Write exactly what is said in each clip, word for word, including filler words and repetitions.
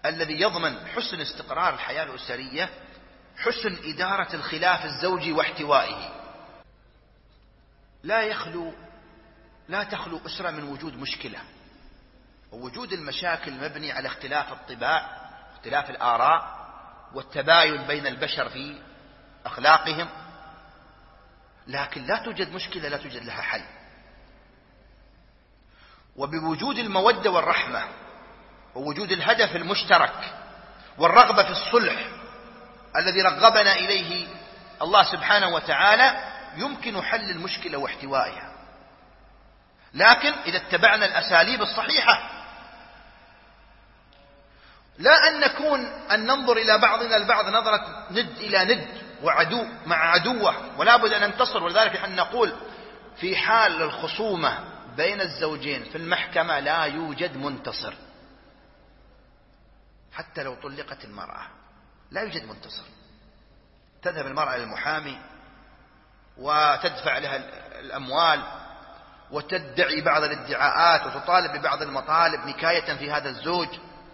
الذي يضمن حسن استقرار الحياة الأسرية حسن إدارة الخلاف الزوجي واحتوائه. لا يخلو لا تخلو أسرة من وجود مشكلة، ووجود المشاكل مبني على اختلاف الطباع، اختلاف الآراء، والتباين بين البشر في أخلاقهم، لكن لا توجد مشكلة لا توجد لها حل. وبوجود المودة والرحمة ووجود الهدف المشترك والرغبة في الصلح الذي رغبنا إليه الله سبحانه وتعالى يمكن حل المشكلة واحتوائها، لكن إذا اتبعنا الأساليب الصحيحة، لا أن نكون أن ننظر إلى بعضنا البعض نظرة ند إلى ند وعدو مع عدوة، ولا بد أن ننتصر. ولذلك نحن نقول في حال الخصومة بين الزوجين في المحكمة لا يوجد منتصر، حتى لو طلقت المرأة لا يوجد منتصر. تذهب المرأة للمحامي وتدفع لها الأموال وتدعي بعض الادعاءات وتطالب ببعض المطالب نكاية في هذا الزوج،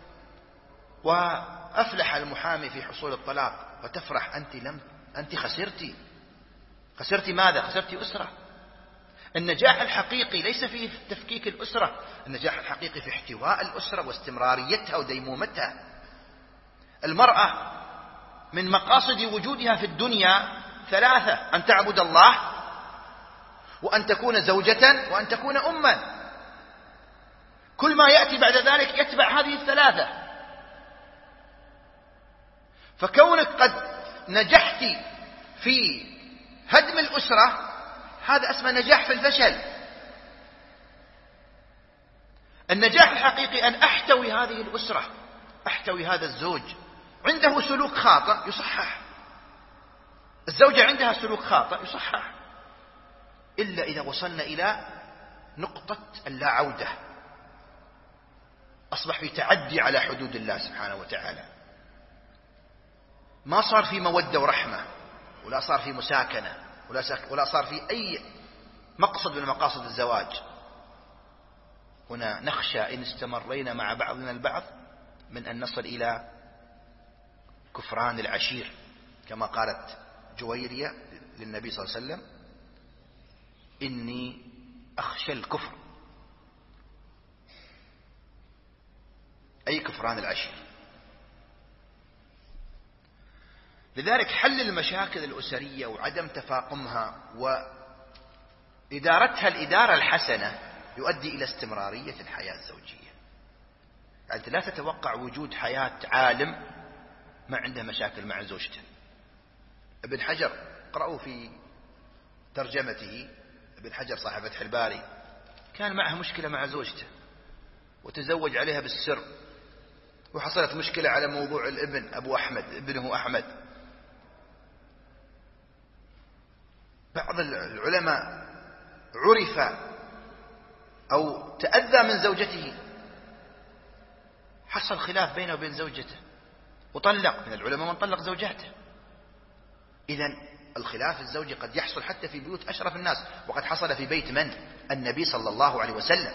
وأفلح المحامي في حصول الطلاق، وتفرح أنت لم أنت خسرتي. خسرتي ماذا؟ خسرتي أسرة. النجاح الحقيقي ليس في تفكيك الأسرة، النجاح الحقيقي في احتواء الأسرة واستمراريتها وديمومتها. المرأة من مقاصد وجودها في الدنيا ثلاثة: أن تعبد الله، وأن تكون زوجة، وأن تكون أما. كل ما يأتي بعد ذلك يتبع هذه الثلاثة. فكونك قد نجحت في هدم الأسرة هذا اسمه نجاح في الفشل. النجاح الحقيقي أن أحتوي هذه الأسرة، أحتوي هذا الزوج عنده سلوك خاطئ يصحح، الزوجة عندها سلوك خاطئ يصحح، إلا إذا وصلنا إلى نقطة اللا عودة، أصبح في تعدي على حدود الله سبحانه وتعالى، ما صار في مودة ورحمة، ولا صار في مساكنة، ولا صار في أي مقصد من مقاصد الزواج. هنا نخشى إن استمرينا مع بعضنا البعض من أن نصل إلى كفران العشير، كما قالت جويرية للنبي صلى الله عليه وسلم: إني أخشى الكفر. أي كفران العشير. لذلك حل المشاكل الأسرية وعدم تفاقمها وإدارتها الإدارة الحسنة يؤدي إلى استمرارية الحياة الزوجية. أنت لا تتوقع وجود حياة عالم ما عنده مشاكل مع زوجته. ابن حجر قرأوا في ترجمته، ابن حجر صاحب فتح الباري كان معه مشكلة مع زوجته وتزوج عليها بالسر، وحصلت مشكلة على موضوع الابن أبو أحمد ابنه أحمد. بعض العلماء عرف أو تأذى من زوجته، حصل خلاف بينه وبين زوجته وطلق. من العلماء من طلق زوجاته. إذن الخلاف الزوجي قد يحصل حتى في بيوت أشرف الناس، وقد حصل في بيت من؟ النبي صلى الله عليه وسلم.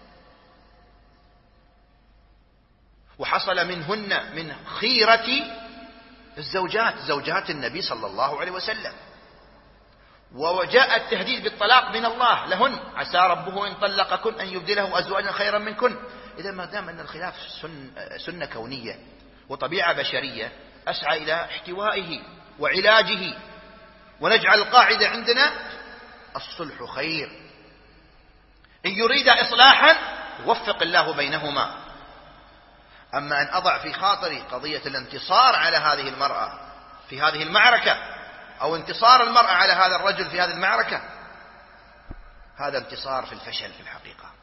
وحصل منهن من خيرة الزوجات زوجات النبي صلى الله عليه وسلم. وجاء التهديد بالطلاق من الله لهن: عسى ربه إن طلقكن أن يبدله أزواجا خيرا منكن. إذا ما دام أن الخلاف سن سنة كونية وطبيعة بشرية، أسعى إلى احتوائه وعلاجه، ونجعل القاعدة عندنا: الصلح خير، إن يريد إصلاحا يوفق الله بينهما. أما أن أضع في خاطري قضية الانتصار على هذه المرأة في هذه المعركة، أو انتصار المرأة على هذا الرجل في هذه المعركة، هذا انتصار في الفشل في الحقيقة.